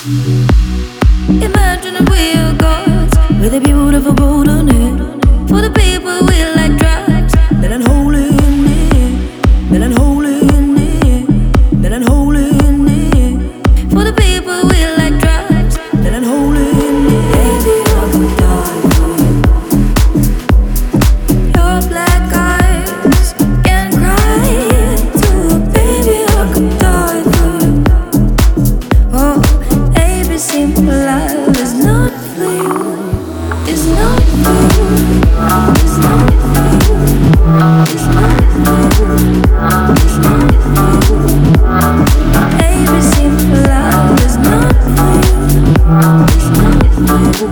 Imagine a real gods with a beautiful golden hair. For the people we like drugs, that unholy in it, that unholy in it, that unholy in it. For the people we like drugs, that unholy in it. Baby, I could die for you. Your black eyes can cry too. Baby, I could die for you. Oh, baby, simple love is not for you. It's not for you. It's not for you. It's not for you. It's not for you. Baby, simple love is not for you. It's not for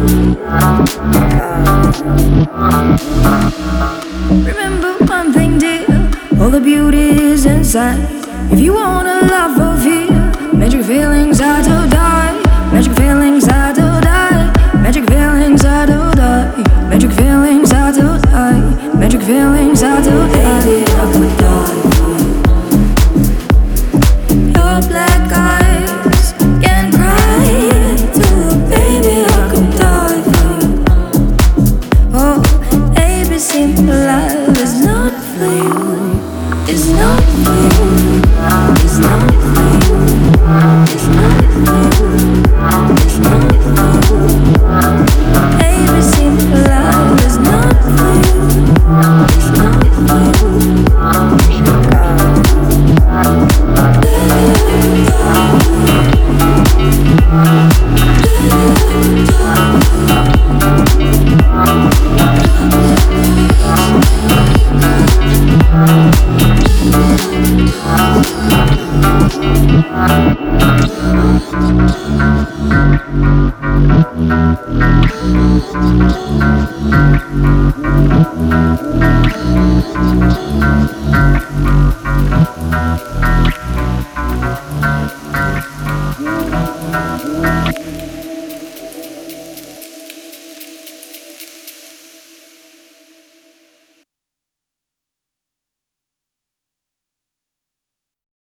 you. Remember one thing, dear, all the beauty is inside. If you wanna love or fear, magic feelings are to die. Magic feelings are to die. Magic feelings are to die. Magic feelings are to die. Magic feelings are to die. Baby, I could die for you. Your black eyes can cry too. Baby, I could die for you. Oh, baby, simple love is not for you. It's not for you. It's not for you. It's not for you. It's not for you. Baby, simple love is not for you. It's not for you.